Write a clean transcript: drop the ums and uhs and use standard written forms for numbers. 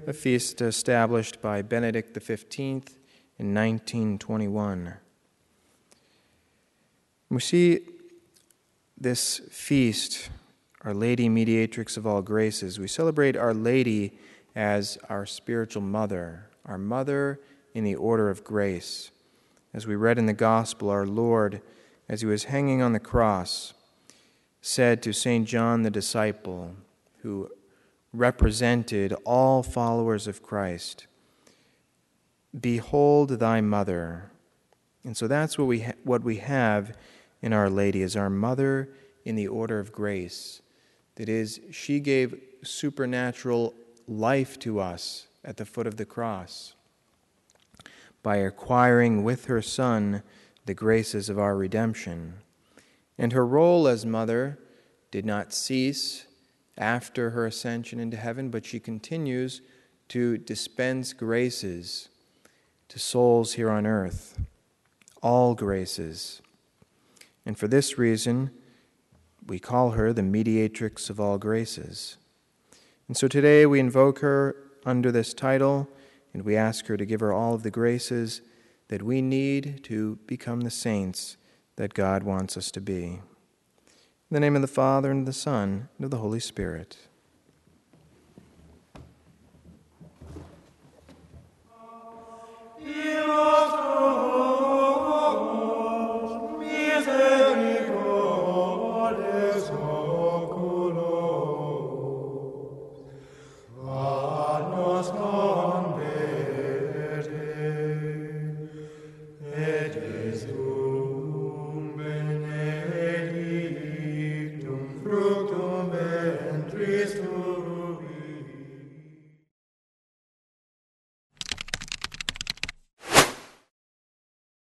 a feast established by Benedict XV in 1921. We see this feast, Our Lady, Mediatrix of all graces. We celebrate Our Lady as our spiritual mother, our mother in the order of grace. As we read in the Gospel, our Lord, as he was hanging on the cross, said to St. John the disciple, who represented all followers of Christ, "Behold thy mother." And so that's what we have in Our Lady, as our mother in the order of grace. That is, she gave supernatural life to us at the foot of the cross by acquiring with her Son the graces of our redemption. And her role as mother did not cease after her ascension into heaven, but she continues to dispense graces to souls here on earth, all graces. And for this reason, we call her the mediatrix of all graces. And so today we invoke her under this title, and we ask her to give her all of the graces that we need to become the saints that God wants us to be. In the name of the Father, and of the Son, and of the Holy Spirit.